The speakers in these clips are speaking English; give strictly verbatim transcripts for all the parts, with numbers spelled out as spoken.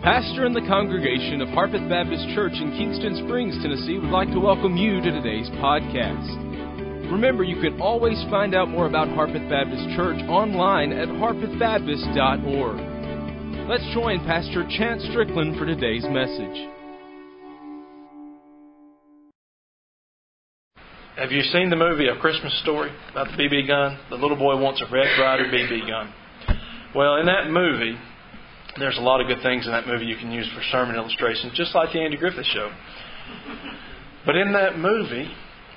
pastor in the congregation of Harpeth Baptist Church in Kingston Springs, Tennessee, would like to welcome you to today's podcast. Remember, you can always find out more about Harpeth Baptist Church online at harpeth baptist dot org. Let's join Pastor Chance Strickland for today's message. Have you seen the movie A Christmas Story about the B B gun? The little boy wants a Red Ryder B B gun. Well, in that movie, there's a lot of good things in that movie you can use for sermon illustrations, just like the Andy Griffith Show. But in that movie,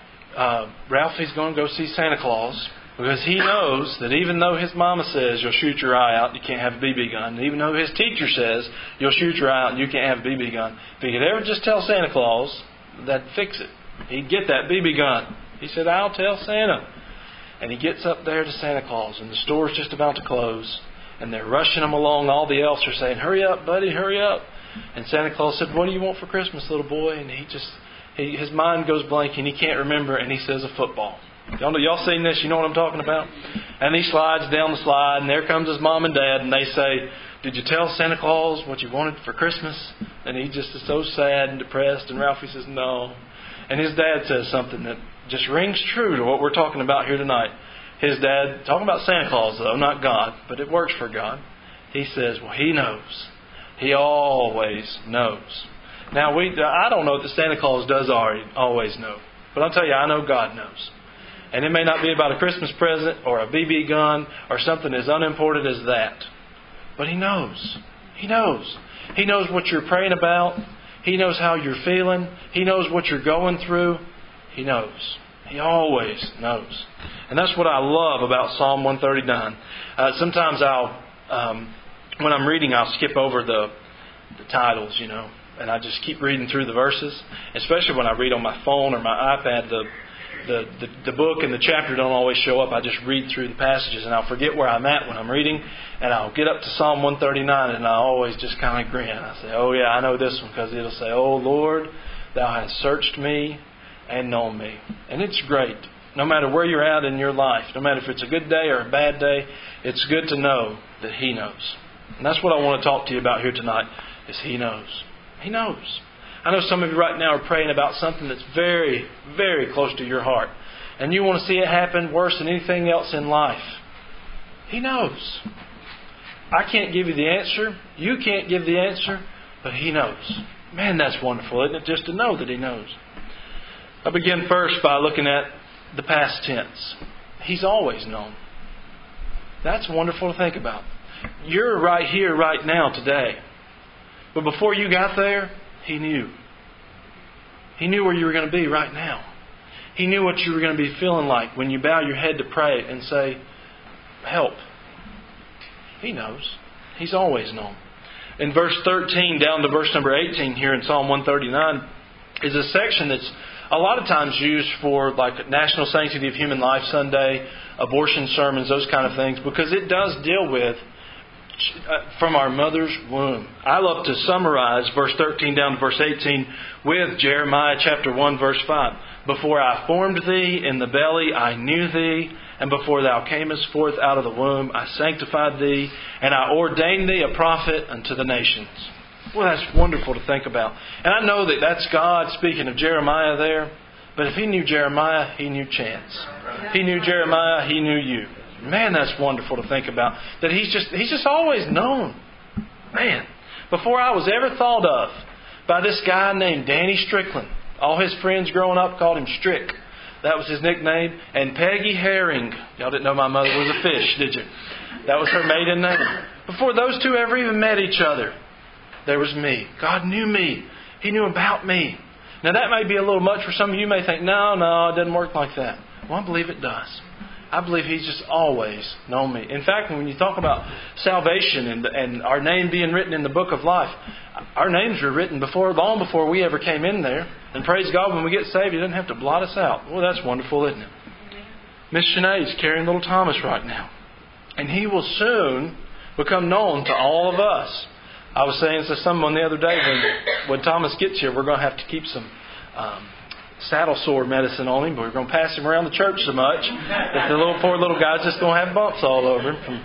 uh, Ralphie's going to go see Santa Claus because he knows that even though his mama says you'll shoot your eye out, you can't have a B B gun, and even though his teacher says you'll shoot your eye out and you can't have a B B gun, if he could ever just tell Santa Claus, that'd fix it. He'd get that B B gun. He said, I'll tell Santa. And he gets up there to Santa Claus, and the store's just about to close, and they're rushing him along. All the elves are saying, hurry up, buddy, hurry up. And Santa Claus said, what do you want for Christmas, little boy? And he just, he, his mind goes blank, and he can't remember, and he says a football. Y'all, know, y'all seen this? You know what I'm talking about? And he slides down the slide, and there comes his mom and dad, and they say, did you tell Santa Claus what you wanted for Christmas? And he just is so sad and depressed, and Ralphie says, no. And his dad says something that just rings true to what we're talking about here tonight. His dad, talking about Santa Claus though, not God, but it works for God. He says, well, he knows. He always knows. Now, we I don't know that Santa Claus does already always know. But I'll tell you, I know God knows. And it may not be about a Christmas present or a B B gun or something as unimportant as that. But He knows. He knows. He knows what you're praying about. He knows how you're feeling. He knows what you're going through. He knows. He always knows. And that's what I love about Psalm one thirty-nine. Uh, sometimes I'll, um, when I'm reading, I'll skip over the, the titles, you know, and I just keep reading through the verses. Especially when I read on my phone or my iPad, the The, the, the book and the chapter don't always show up. I just read through the passages and I'll forget where I'm at when I'm reading, and I'll get up to Psalm one thirty-nine and I'll always just kind of grin. I say, oh yeah, I know this one, because it'll say, oh Lord, Thou hast searched me and known me. And it's great. No matter where you're at in your life, no matter if it's a good day or a bad day, it's good to know that He knows. And that's what I want to talk to you about here tonight, is He knows. He knows. I know some of you right now are praying about something that's very, very close to your heart. And you want to see it happen worse than anything else in life. He knows. I can't give you the answer. You can't give the answer. But He knows. Man, that's wonderful, isn't it? Just to know that He knows. I begin first by looking at the past tense. He's always known. That's wonderful to think about. You're right here, right now, today. But before you got there, He knew. He knew where you were going to be right now. He knew what you were going to be feeling like when you bow your head to pray and say, help. He knows. He's always known. In verse thirteen down to verse number eighteen here in Psalm one thirty-nine is a section that's a lot of times used for like National Sanctity of Human Life Sunday, abortion sermons, those kind of things, because it does deal with from our mother's womb. I love to summarize verse thirteen down to verse eighteen with Jeremiah chapter one verse five. Before I formed thee in the belly, I knew thee, and before thou camest forth out of the womb, I sanctified thee, and I ordained thee a prophet unto the nations. Well, that's wonderful to think about. And I know that that's God speaking of Jeremiah there, but if He knew Jeremiah, He knew Chance. He knew Jeremiah, He knew you. Man, that's wonderful to think about. That He's just He's just always known. Man, before I was ever thought of by this guy named Danny Strickland. All his friends growing up called him Strick. That was his nickname. And Peggy Herring. Y'all didn't know my mother was a fish, did you? That was her maiden name. Before those two ever even met each other, there was me. God knew me. He knew about me. Now that may be a little much for some of you. You may think, no, no, it doesn't work like that. Well, I believe it does. I believe He's just always known me. In fact, when you talk about salvation and, and our name being written in the book of life, our names were written before, long before we ever came in there. And praise God, when we get saved, He doesn't have to blot us out. Well, that's wonderful, isn't it? Miss Sinead's carrying little Thomas right now. And he will soon become known to all of us. I was saying to someone the other day, when, when Thomas gets here, we're going to have to keep some um, saddle sore medicine on him, but we're going to pass him around the church so much that the little poor little guy's just going to have bumps all over him from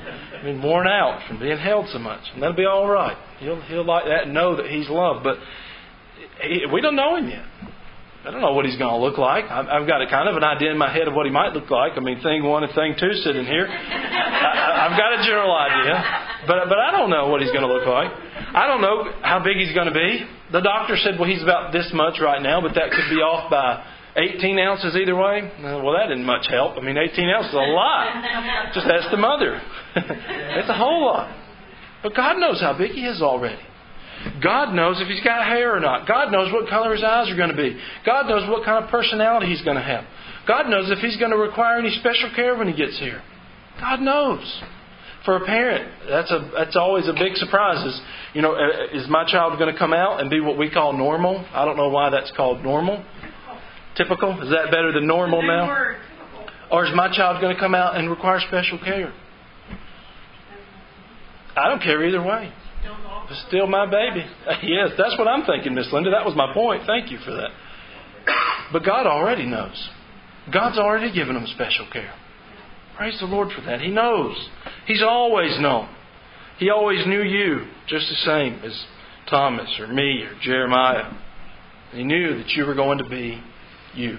being worn out from being held so much. And that'll be all right. He'll, he'll like that and know that He's loved. But he, we don't know Him yet. I don't know what He's going to look like. I've, I've got a kind of an idea in my head of what He might look like. I mean, thing one and thing two sitting here. I, I've got a general idea. But, but I don't know what He's going to look like. I don't know how big He's going to be. The doctor said, well, He's about this much right now, but that could be off by eighteen ounces either way. Well, that didn't much help. I mean, eighteen ounces is a lot. Just ask the mother. It's a whole lot. But God knows how big He is already. God knows if He's got hair or not. God knows what color His eyes are going to be. God knows what kind of personality He's going to have. God knows if He's going to require any special care when He gets here. God knows. For a parent, that's a that's always a big surprise. Is, you know, is my child going to come out and be what we call normal? I don't know why that's called normal. Typical? Is that better than normal now? Or is my child going to come out and require special care? I don't care either way. It's still my baby. Yes, that's what I'm thinking, Miss Linda. That was my point. Thank you for that. But God already knows. God's already given them special care. Praise the Lord for that. He knows. He's always known. He always knew you just the same as Thomas or me or Jeremiah. He knew that you were going to be you.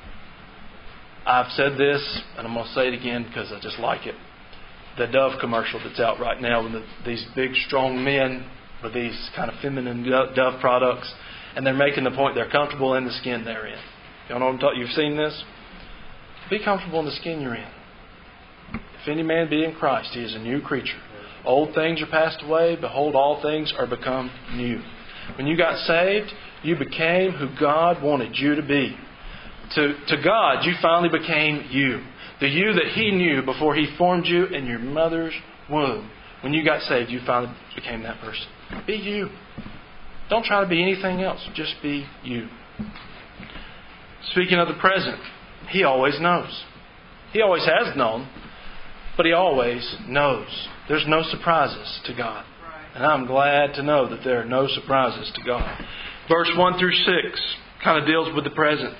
I've said this, and I'm going to say it again because I just like it. The Dove commercial that's out right now with the, these big, strong men with these kind of feminine Dove products, and they're making the point they're comfortable in the skin they're in. You know what I'm talking? You've seen this? Be comfortable in the skin you're in. If any man be in Christ, he is a new creature. Old things are passed away. Behold, all things are become new. When you got saved, you became who God wanted you to be. To, to God, you finally became you. The you that He knew before He formed you in your mother's womb. When you got saved, you finally became that person. Be you. Don't try to be anything else. Just be you. Speaking of the present, He always knows. He always has known. But He always knows. There's no surprises to God. And I'm glad to know that there are no surprises to God. Verse one through six kind of deals with the present.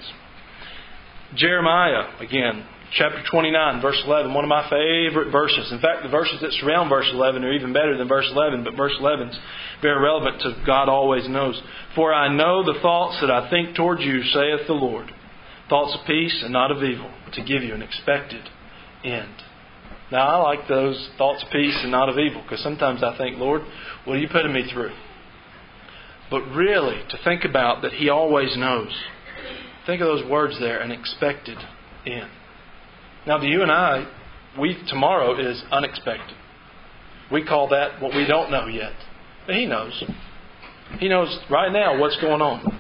Jeremiah, again, chapter twenty-nine, verse eleven, one of my favorite verses. In fact, the verses that surround verse eleven are even better than verse eleven, but verse eleven is very relevant to God always knows. For I know the thoughts that I think toward you, saith the Lord. Thoughts of peace and not of evil, to give you an expected end. Now, I like those thoughts of peace and not of evil, because sometimes I think, Lord, what are you putting me through? But really, to think about that He always knows. Think of those words there, an expected end. Now, to you and I, we tomorrow is unexpected. We call that what we don't know yet. But He knows. He knows right now what's going on.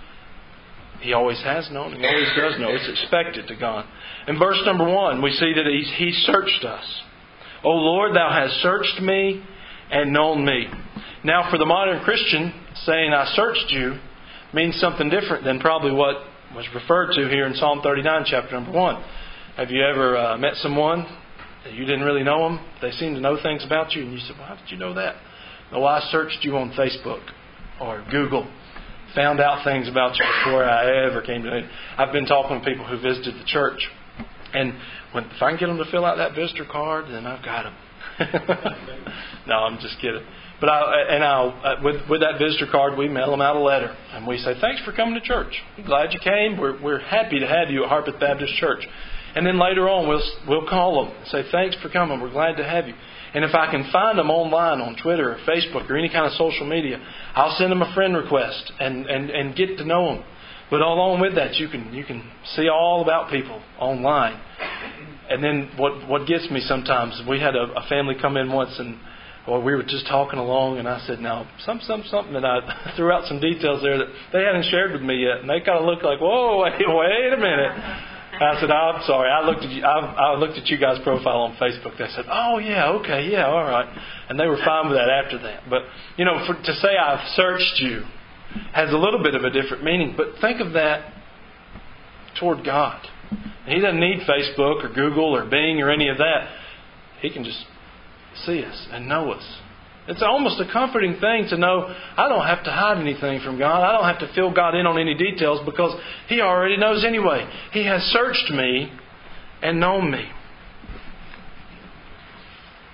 He always has known. He always does know. It's expected to God. In verse number one, we see that He's, He searched us. O Lord, Thou hast searched me and known me. Now, for the modern Christian, saying I searched you means something different than probably what was referred to here in Psalm thirty-nine, chapter number one. Have you ever uh, met someone that you didn't really know them? They seem to know things about you, and you said, well, how did you know that? No, I searched you on Facebook or Google. Found out things about you before I ever came to know you. I've been talking to people who visited the church. And when, if I can get them to fill out that visitor card, then I've got them. No, I'm just kidding. But I, and I'll, with, with that visitor card, we mail them out a letter. And we say, thanks for coming to church. I'm glad you came. We're, we're happy to have you at Harpeth Baptist Church. And then later on, we'll, we'll call them and say, thanks for coming. We're glad to have you. And if I can find them online on Twitter or Facebook or any kind of social media, I'll send them a friend request and, and, and get to know them. But along with that, you can you can see all about people online. And then what what gets me sometimes, we had a, a family come in once and well, we were just talking along, and I said, now, some, some, something, and I threw out some details there that they hadn't shared with me yet. And they kind of looked like, whoa, wait, wait a minute. I said, oh, I'm sorry. I looked at you. I, I looked at you guys' profile on Facebook. They said, oh yeah, okay, yeah, all right, and they were fine with that after that. But you know, for, to say I've searched you has a little bit of a different meaning. But think of that toward God. He doesn't need Facebook or Google or Bing or any of that. He can just see us and know us. It's almost a comforting thing to know I don't have to hide anything from God. I don't have to fill God in on any details because He already knows anyway. He has searched me and known me.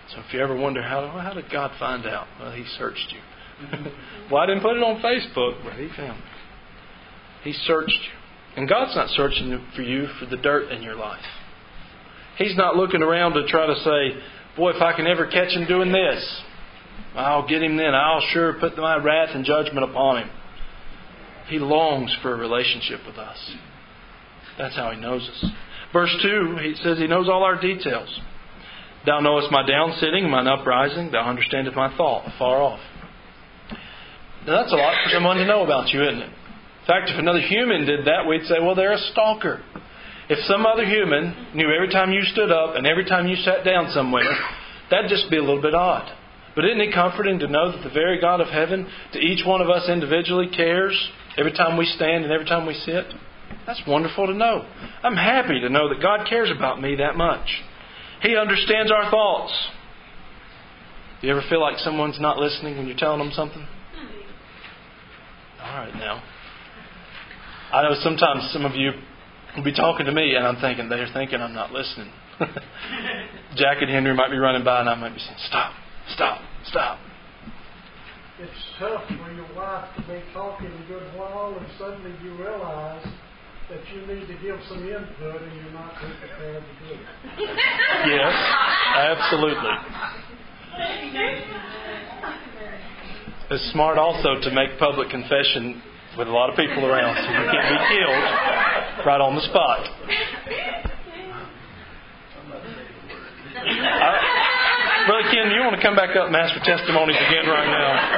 So if you ever wonder, how, well, how did God find out? Well, He searched you. Well, I didn't put it on Facebook, but He found it. He searched you. And God's not searching for you for the dirt in your life. He's not looking around to try to say, boy, if I can ever catch him doing this, I'll get him then. I'll sure put my wrath and judgment upon him. He longs for a relationship with us. That's how He knows us. Verse two, He says He knows all our details. Thou knowest my down sitting, mine uprising. Thou understandest my thought afar off. Now that's a lot for someone to know about you, isn't it? In fact, if another human did that, we'd say, well, they're a stalker. If some other human knew every time you stood up and every time you sat down somewhere, that'd just be a little bit odd. But isn't it comforting to know that the very God of heaven, to each one of us individually, cares every time we stand and every time we sit? That's wonderful to know. I'm happy to know that God cares about me that much. He understands our thoughts. Do you ever feel like someone's not listening when you're telling them something? All right now. I know sometimes some of you will be talking to me and I'm thinking, they're thinking I'm not listening. Jack and Henry might be running by and I might be saying, stop, stop, stop. It's tough for your wife to be talking a good while and suddenly you realize that you need to give some input and you're not prepared to do it. Yes, absolutely. It's smart also to make public confession with a lot of people around so you can't be killed right on the spot. I, Brother Ken, you want to come back up and ask for testimonies again right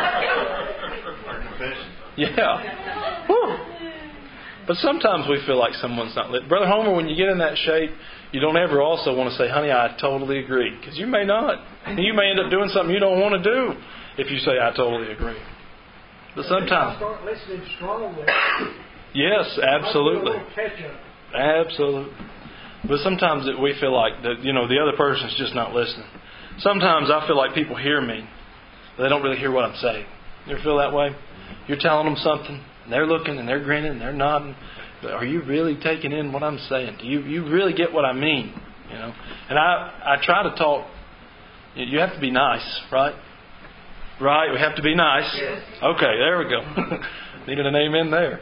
now? Yeah. Whew. But sometimes we feel like someone's not lit. Brother Homer, when you get in that shape, you don't ever also want to say, honey, I totally agree. Because you may not. And you may end up doing something you don't want to do if you say, I totally agree. But sometimes... Start listening strongly. Yes, absolutely. Absolutely. But sometimes it, we feel like that, you know, the other person's just not listening. Sometimes I feel like people hear me, but they don't really hear what I'm saying. You ever feel that way? You're telling them something, and they're looking, and they're grinning, and they're nodding. But are you really taking in what I'm saying? Do you you really get what I mean? You know. And I I try to talk. You have to be nice, right? Right? We have to be nice. Okay, there we go. Needed an amen there.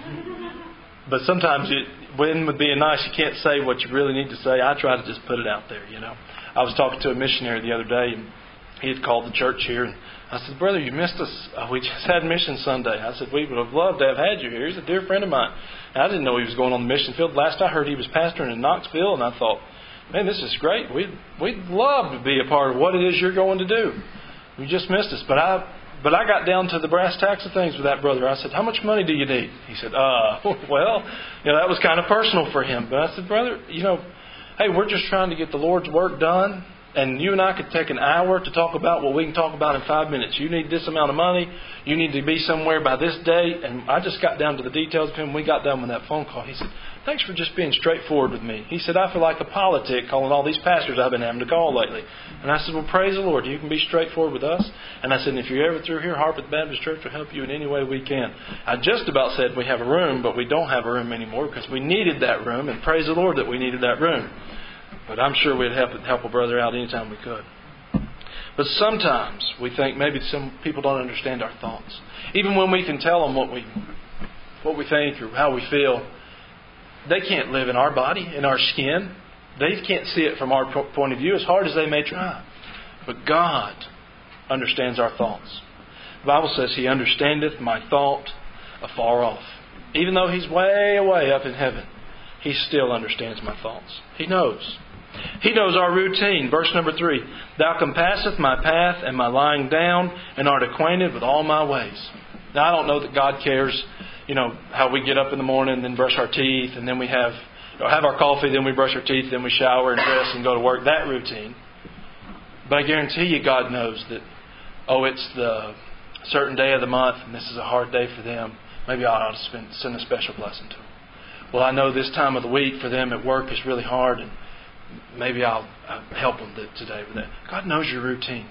But sometimes it, when with being nice, you can't say what you really need to say. I try to just put it out there, you know. I was talking to a missionary the other day, and he had called the church here, and I said, brother, you missed us. Uh, we just had Mission Sunday. I said, we would have loved to have had you here. He's a dear friend of mine. And I didn't know he was going on the mission field. Last I heard, he was pastoring in Knoxville, and I thought, man, this is great. We'd, we'd love to be a part of what it is you're going to do. You just missed us. But I but I got down to the brass tacks of things with that brother. I said, how much money do you need? He said, uh, well, you know, that was kind of personal for him. But I said, brother, you know, hey, we're just trying to get the Lord's work done. And you and I could take an hour to talk about what we can talk about in five minutes. You need this amount of money. You need to be somewhere by this date. And I just got down to the details of him. We got done with that phone call. He said, thanks for just being straightforward with me. He said, I feel like a politic calling all these pastors I've been having to call lately. And I said, well, praise the Lord. You can be straightforward with us. And I said, if you're ever through here, Harpeth Baptist Church will help you in any way we can. I just about said we have a room, but we don't have a room anymore because we needed that room. And praise the Lord that we needed that room. But I'm sure we'd help, help a brother out anytime we could. But sometimes we think maybe some people don't understand our thoughts. Even when we can tell them what we what we think or how we feel, they can't live in our body, in our skin. They can't see it from our point of view as hard as they may try. But God understands our thoughts. The Bible says He understandeth my thought afar off. Even though He's way away up in heaven, He still understands my thoughts. He knows. He knows our routine. Verse number three. Thou compasseth my path and my lying down, and art acquainted with all my ways. Now, I don't know that God cares, you know, how we get up in the morning and then brush our teeth, and then we have or have our coffee, then we brush our teeth, then we shower and dress and go to work. That routine. But I guarantee you God knows that, oh, it's the certain day of the month, and this is a hard day for them. Maybe I ought to spend, send a special blessing to them. Well, I know this time of the week for them at work is really hard, and maybe I'll, I'll help them today with that. God knows your routine.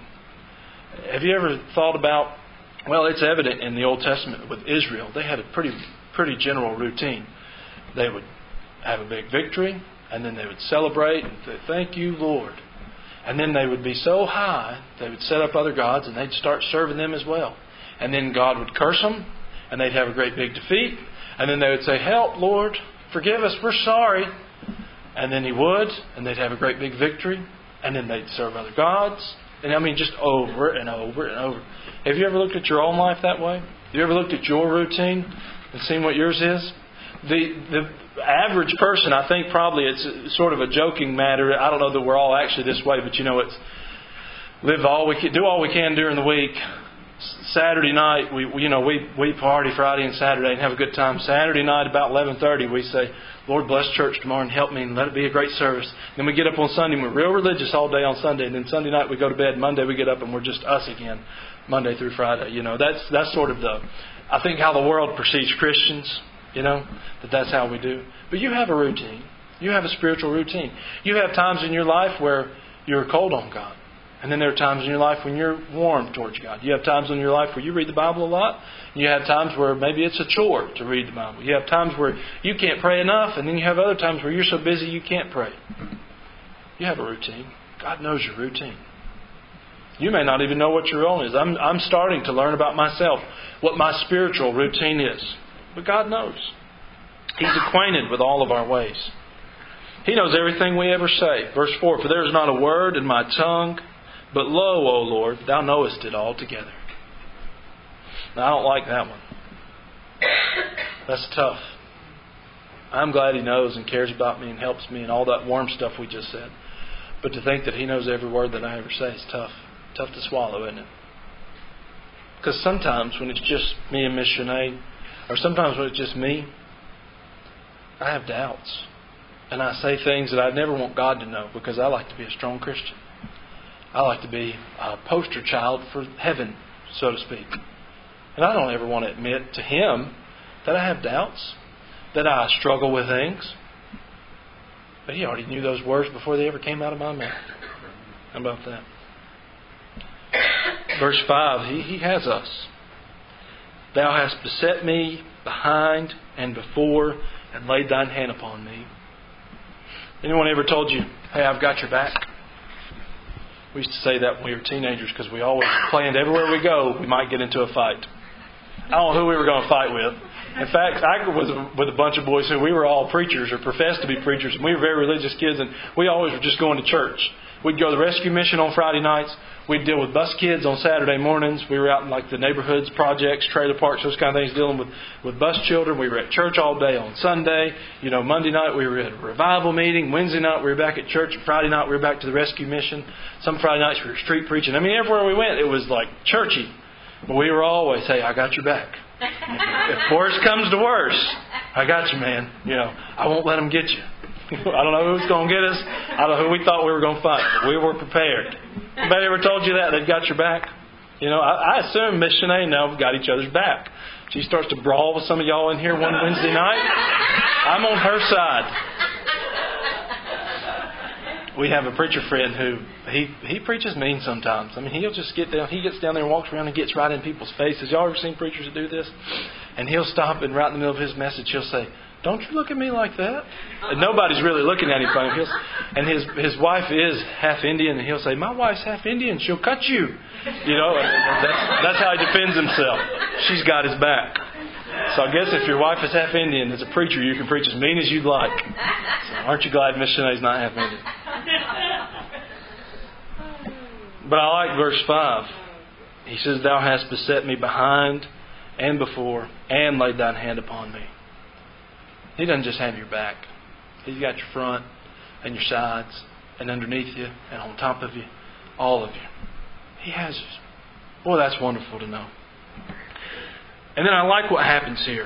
Have you ever thought about, well, it's evident in the Old Testament with Israel. They had a pretty pretty general routine. They would have a big victory, and then they would celebrate and say, thank you, Lord. And then they would be so high, they would set up other gods and they'd start serving them as well. And then God would curse them and they'd have a great big defeat. And then they would say, help, Lord, forgive us, we're sorry. And then He would, and they'd have a great big victory. And then they'd serve other gods. And I mean, just over and over and over. Have you ever looked at your own life that way? Have you ever looked at your routine and seen what yours is? The the average person, I think probably it's sort of a joking matter. I don't know that we're all actually this way, but you know, it's live all we can, do all we can during the week. Saturday night, we you know we we party Friday and Saturday and have a good time. Saturday night about eleven thirty, we say, Lord, bless church tomorrow and help me and let it be a great service. Then we get up on Sunday and we're real religious all day on Sunday. And then Sunday night we go to bed. Monday we get up and we're just us again, Monday through Friday. You know, that's that's sort of the, I think how the world perceives Christians. You know, that that's how we do. But you have a routine. You have a spiritual routine. You have times in your life where you're cold on God. And then there are times in your life when you're warm towards God. You have times in your life where you read the Bible a lot. You have times where maybe it's a chore to read the Bible. You have times where you can't pray enough. And then you have other times where you're so busy you can't pray. You have a routine. God knows your routine. You may not even know what your own is. I'm, I'm starting to learn about myself what my spiritual routine is. But God knows. He's acquainted with all of our ways. He knows everything we ever say. Verse four, for there is not a word in my tongue, but lo, O Lord, Thou knowest it altogether. Now, I don't like that one. That's tough. I'm glad He knows and cares about me and helps me and all that warm stuff we just said. But to think that He knows every word that I ever say is tough. Tough to swallow, isn't it? Because sometimes when it's just me and Miss Shanae, or sometimes when it's just me, I have doubts. And I say things that I never want God to know because I like to be a strong Christian. I like to be a poster child for heaven, so to speak. And I don't ever want to admit to Him that I have doubts, that I struggle with things. But He already knew those words before they ever came out of my mouth. How about that? Verse five, He, he has us. Thou hast beset me behind and before and laid Thine hand upon me. Anyone ever told you, hey, I've got your back? We used to say that when we were teenagers because we always planned everywhere we go we might get into a fight. I don't know who we were going to fight with. In fact, I was with a bunch of boys who we were all preachers or professed to be preachers. And we were very religious kids and we always were just going to church. We'd go to the rescue mission on Friday nights. We'd deal with bus kids on Saturday mornings. We were out in like the neighborhoods, projects, trailer parks, those kind of things, dealing with, with bus children. We were at church all day on Sunday. You know, Monday night we were at a revival meeting. Wednesday night we were back at church. And Friday night we were back to the rescue mission. Some Friday nights we were street preaching. I mean, everywhere we went, it was like churchy. But we were always, hey, I got your back. If worse comes to worse, I got you, man. You know, I won't let them get you. I don't know who's going to get us. I don't know who we thought we were going to fight. But we were prepared. Anybody ever told you that? They've got your back? You know, I, I assume Miss Shanae and Nell got each other's back. She starts to brawl with some of y'all in here one Wednesday night. I'm on her side. We have a preacher friend who, he, he preaches mean sometimes. I mean, he'll just get down, he gets down there and walks around and gets right in people's faces. Y'all ever seen preachers that do this? And he'll stop and right in the middle of his message, he'll say, don't you look at me like that? And nobody's really looking at him funny. He'll, and his his wife is half Indian, and he'll say, my wife's half Indian, she'll cut you. You know, and that's, that's how he defends himself. She's got his back. So I guess if your wife is half Indian, as a preacher, you can preach as mean as you'd like. So aren't you glad Miss Shanae's not half Indian? But I like verse five. He says, thou hast beset me behind and before and laid thine hand upon me. He doesn't just have your back. He's got your front and your sides and underneath you and on top of you. All of you. He has you. Boy, that's wonderful to know. And then I like what happens here.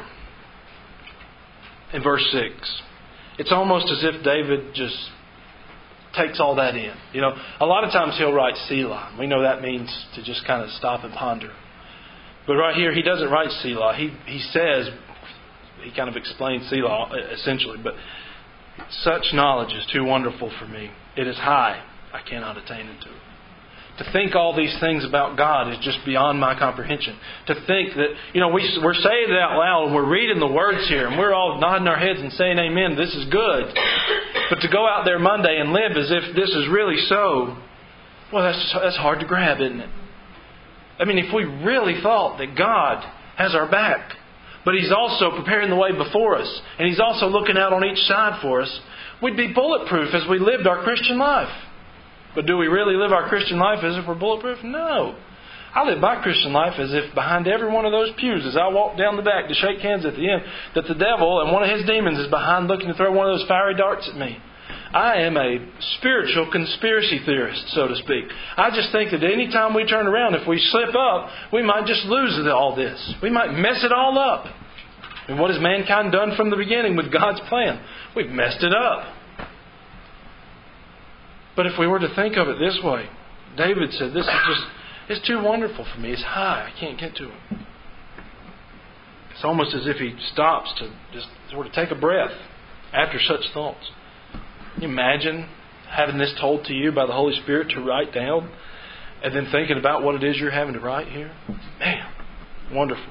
In verse six. It's almost as if David just takes all that in. You know, a lot of times he'll write Selah. We know that means to just kind of stop and ponder. But right here, he doesn't write Selah. He, he says... He kind of explains Selah essentially, but such knowledge is too wonderful for me. It is high. I cannot attain it to it. To think all these things about God is just beyond my comprehension. To think that, you know, we, we're saying it out loud and we're reading the words here and we're all nodding our heads and saying amen, this is good. But to go out there Monday and live as if this is really so, Well, that's just, that's hard to grab, isn't it? I mean, if we really thought that God has our back, but He's also preparing the way before us, and He's also looking out on each side for us, we'd be bulletproof as we lived our Christian life. But do we really live our Christian life as if we're bulletproof? No. I live my Christian life as if behind every one of those pews, as I walk down the back to shake hands at the end, that the devil and one of his demons is behind looking to throw one of those fiery darts at me. I am a spiritual conspiracy theorist, so to speak. I just think that any time we turn around, if we slip up, we might just lose all this. We might mess it all up. And what has mankind done from the beginning with God's plan? We've messed it up. But if we were to think of it this way, David said, this is just, it's too wonderful for me. It's high. I can't get to it. It's almost as if he stops to just sort of take a breath after such thoughts. Can you imagine having this told to you by the Holy Spirit to write down and then thinking about what it is you're having to write here? Man, wonderful.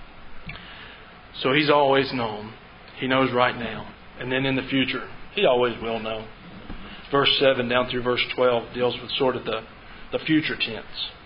So He's always known. He knows right now. And then in the future, He always will know. Verse seven down through verse twelve deals with sort of the, the future tense.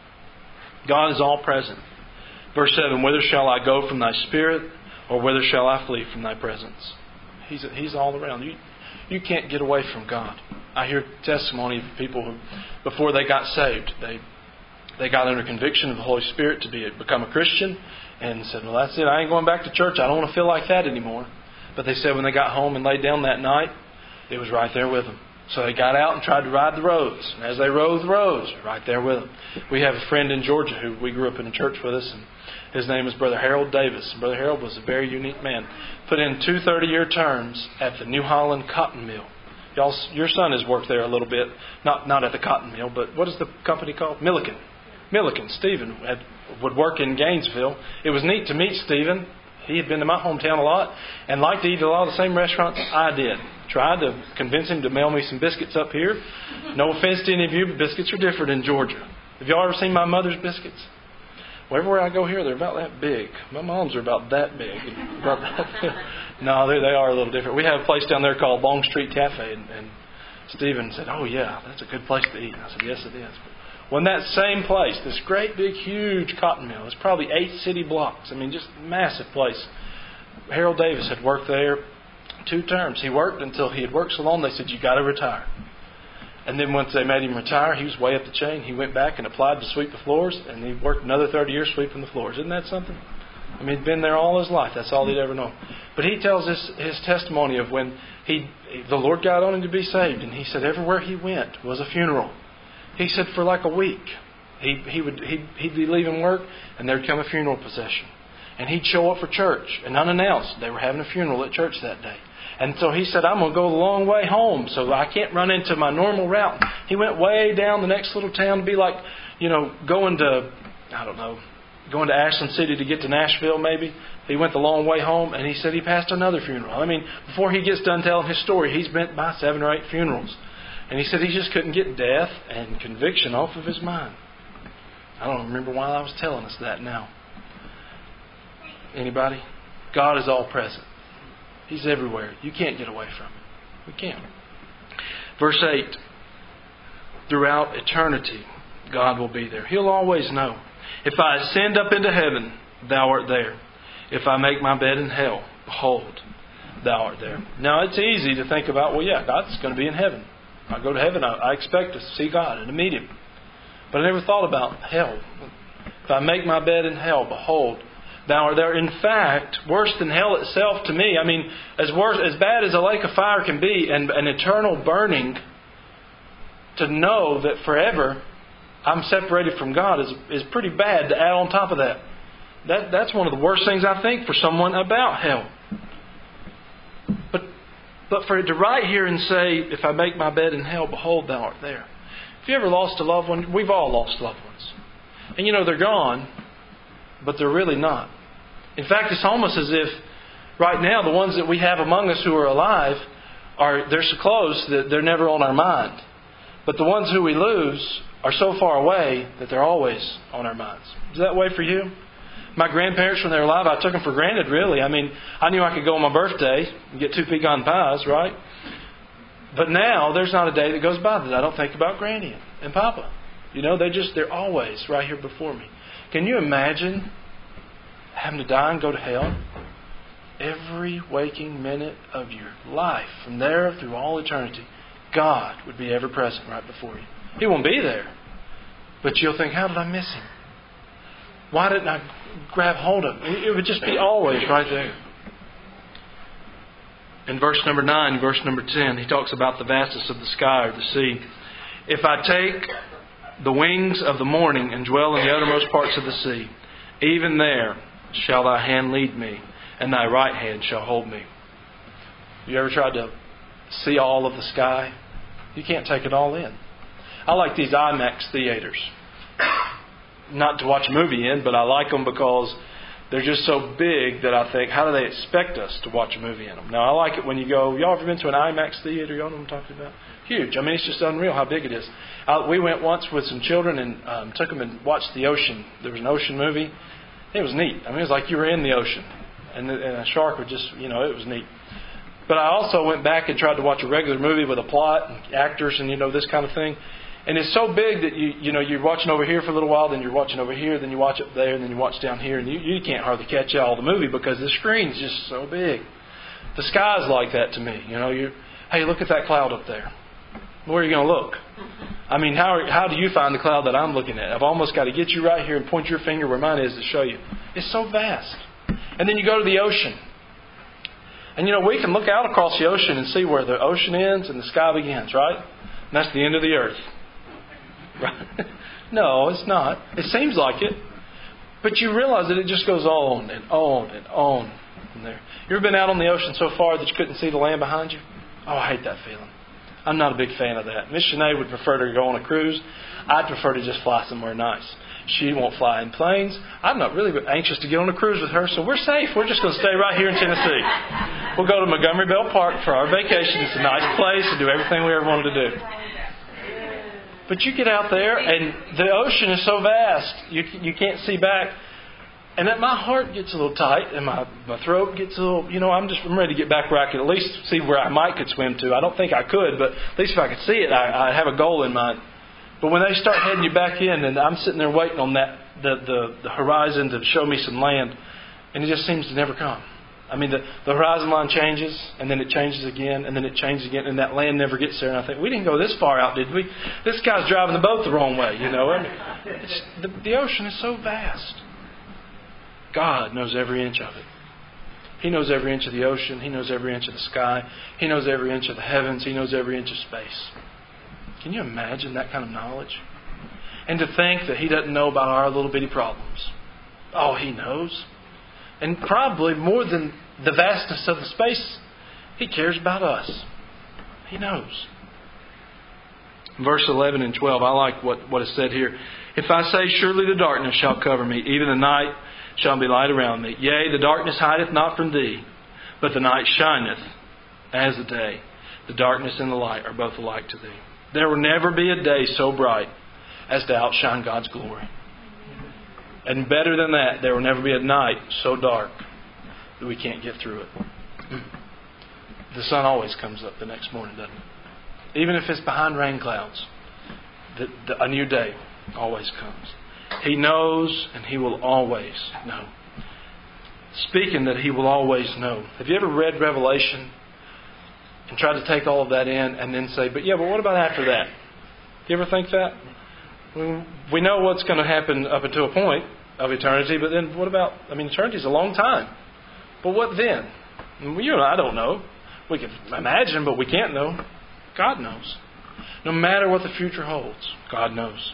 God is all present. Verse seven, whither shall I go from Thy Spirit, or whither shall I flee from Thy presence? He's, he's all around. You, you can't get away from God. I hear testimony of people who, before they got saved, they they got under conviction of the Holy Spirit to be become a Christian, and said, well, that's it. I ain't going back to church. I don't want to feel like that anymore. But they said when they got home and laid down that night, it was right there with them. So they got out and tried to ride the roads. And as they rode the roads, right there with them. We have a friend in Georgia who we grew up in a church with us, and his name is Brother Harold Davis. And Brother Harold was a very unique man. Put in two thirty-year terms at the New Holland Cotton Mill. Y'all, your son has worked there a little bit. Not not at the cotton mill, but what is the company called? Milliken. Milliken. Stephen had, would work in Gainesville. It was neat to meet Stephen. He had been to my hometown a lot and liked to eat at a lot of the same restaurants I did. Tried to convince him to mail me some biscuits up here. No offense to any of you, but biscuits are different in Georgia. Have y'all ever seen my mother's biscuits? Well, everywhere I go here, they're about that big. My mom's are about that big. About that big. No, they, they are a little different. We have a place down there called Long Street Cafe, and, and Stephen said, oh yeah, that's a good place to eat. And I said, yes it is. Well, in that same place, this great big huge cotton mill, it's probably eight city blocks. I mean, just massive place. Harold Davis had worked there two terms. He worked until he had worked so long they said, you got to retire. And then once they made him retire, he was way up the chain. He went back and applied to sweep the floors, and he worked another thirty years sweeping the floors. Isn't that something? I mean, he'd been there all his life. That's all he'd ever known. But he tells us his testimony of when he, the Lord got on him to be saved, and he said everywhere he went was a funeral. He said for like a week, he he would he'd, he'd be leaving work, and there'd come a funeral procession, and he'd show up for church, and unannounced they were having a funeral at church that day. And so he said, I'm going to go the long way home, so I can't run into my normal route. He went way down the next little town to be like, you know, going to, I don't know, going to Ashland City to get to Nashville maybe. He went the long way home, and he said he passed another funeral. I mean, before he gets done telling his story, he's been by seven or eight funerals. And he said he just couldn't get death and conviction off of his mind. I don't remember why I was telling us that now. Anybody? God is all present. He's everywhere. You can't get away from Him. We can't. Verse eight. Throughout eternity, God will be there. He'll always know. If I ascend up into heaven, Thou art there. If I make my bed in hell, behold, Thou art there. Now, it's easy to think about, well, yeah, God's going to be in heaven. I go to heaven, I, I expect to see God and to meet Him. But I never thought about hell. If I make my bed in hell, behold, Thou art there. In fact, worse than hell itself to me. I mean, as worse, as bad as a lake of fire can be, and an eternal burning, to know that forever I'm separated from God is is pretty bad. To add on top of that, that that's one of the worst things I think for someone about hell. But but for it to write here and say, if I make my bed in hell, behold, Thou art there. If you ever lost a loved one, we've all lost loved ones, and you know they're gone, but they're really not. In fact, it's almost as if right now the ones that we have among us who are alive are they're so close that they're never on our mind. But the ones who we lose are so far away that they're always on our minds. Is that way for you? My grandparents, when they were alive, I took them for granted, really. I mean, I knew I could go on my birthday and get two pecan pies, right? But now, there's not a day that goes by that I don't think about Granny and Papa. You know, they just, they're always right here before me. Can you imagine having to die and go to hell? Every waking minute of your life, from there through all eternity, God would be ever present right before you. He won't be there. But you'll think, how did I miss Him? Why didn't I grab hold of Him? It would just be always right there. In verse number nine, verse number ten, he talks about the vastness of the sky or the sea. If I take the wings of the morning and dwell in the uttermost parts of the sea, even there shall thy hand lead me, and thy right hand shall hold me. You ever tried to see all of the sky? You can't take it all in. I like these IMAX theaters. Not to watch a movie in, but I like them because they're just so big that I think, how do they expect us to watch a movie in them? Now, I like it when you go, y'all ever been to an IMAX theater? Y'all know what I'm talking about? Huge. I mean, it's just unreal how big it is. I, we went once with some children and um, took them and watched the ocean. There was an ocean movie. It was neat. I mean, it was like you were in the ocean. And, the, and a shark would just, you know, it was neat. But I also went back and tried to watch a regular movie with a plot and actors and, you know, this kind of thing. And it's so big that you you know you're watching over here for a little while, then you're watching over here, then you watch up there, and then you watch down here, and you, you can't hardly catch all the movie because the screen's just so big. The sky's like that to me. You know, you hey, look at that cloud up there. Where are you going to look? I mean, how how do you find the cloud that I'm looking at? I've almost got to get you right here and point your finger where mine is to show you. It's so vast. And then you go to the ocean. And, you know, we can look out across the ocean and see where the ocean ends and the sky begins, right? And that's the end of the earth. Right? No, it's not. It seems like it. But you realize that it just goes on and on and on from there. You ever been out on the ocean so far that you couldn't see the land behind you? Oh, I hate that feeling. I'm not a big fan of that. Miss Sinead would prefer to go on a cruise. I'd prefer to just fly somewhere nice. She won't fly in planes. I'm not really anxious to get on a cruise with her, so we're safe. We're just going to stay right here in Tennessee. We'll go to Montgomery Bell Park for our vacation. It's a nice place and do everything we ever wanted to do. But you get out there, and the ocean is so vast, you you can't see back. And that my heart gets a little tight, and my, my throat gets a little, you know, I'm just I'm ready to get back where I could at least see where I might could swim to. I don't think I could, but at least if I could see it, I, I have a goal in mind. But when they start heading you back in, and I'm sitting there waiting on that the, the, the horizon to show me some land, and it just seems to never come. I mean, the, the horizon line changes, and then it changes again, and then it changes again, and that land never gets there. And I think, we didn't go this far out, did we? This guy's driving the boat the wrong way, you know. I mean, it's, the, the ocean is so vast. God knows every inch of it. He knows every inch of the ocean. He knows every inch of the sky. He knows every inch of the heavens. He knows every inch of space. Can you imagine that kind of knowledge? And to think that He doesn't know about our little bitty problems. Oh, He knows. And probably more than the vastness of the space, He cares about us. He knows. Verse eleven and twelve, I like what, what is said here. If I say, surely the darkness shall cover me, even the night shall be light around me. Yea, the darkness hideth not from thee, but the night shineth as the day. The darkness and the light are both alike to thee. There will never be a day so bright as to outshine God's glory. And better than that, there will never be a night so dark that we can't get through it. The sun always comes up the next morning, doesn't it? Even if it's behind rain clouds, the, the, a new day always comes. He knows, and He will always know. Speaking that He will always know. Have you ever read Revelation and tried to take all of that in and then say, but yeah, but what about after that? Do you ever think that? We know what's going to happen up until a point of eternity, but then what about, I mean, eternity is a long time. But what then? You and I don't know. We can imagine, but we can't know. God knows. No matter what the future holds, God knows.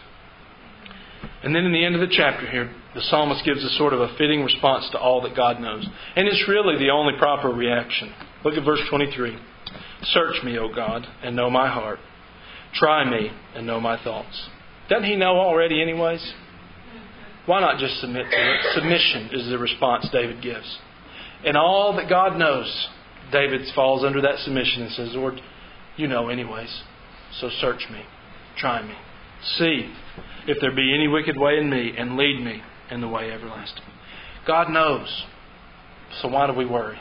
And then in the end of the chapter here, the psalmist gives us sort of a fitting response to all that God knows. And it's really the only proper reaction. Look at verse twenty-three. Search me, O God, and know my heart. Try me and know my thoughts. Doesn't He know already anyways? Why not just submit to it? Submission is the response David gives. And all that God knows, David falls under that submission and says, Lord, you know anyways. So search me. Try me. See if there be any wicked way in me, and lead me in the way everlasting. God knows. So why do we worry?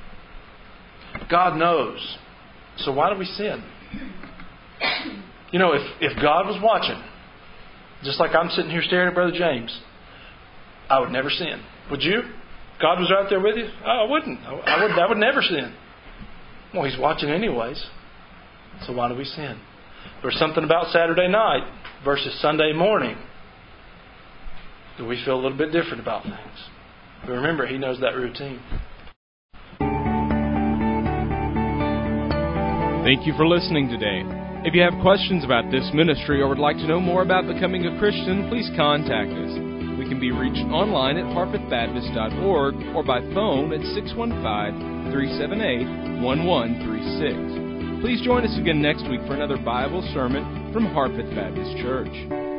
God knows. So why do we sin? You know, if, if God was watching, Just like I'm sitting here staring at Brother James, I would never sin. Would you? God was right there with you? Oh, I wouldn't. I would, I would never sin. Well, He's watching anyways. So why do we sin? There's something about Saturday night versus Sunday morning. Do we feel a little bit different about things? But remember, He knows that routine. Thank you for listening today. If you have questions about this ministry or would like to know more about becoming a Christian, please contact us. We can be reached online at harpeth baptist dot org or by phone at six one five, three seven eight, one one three six. Please join us again next week for another Bible sermon from Harpeth Baptist Church.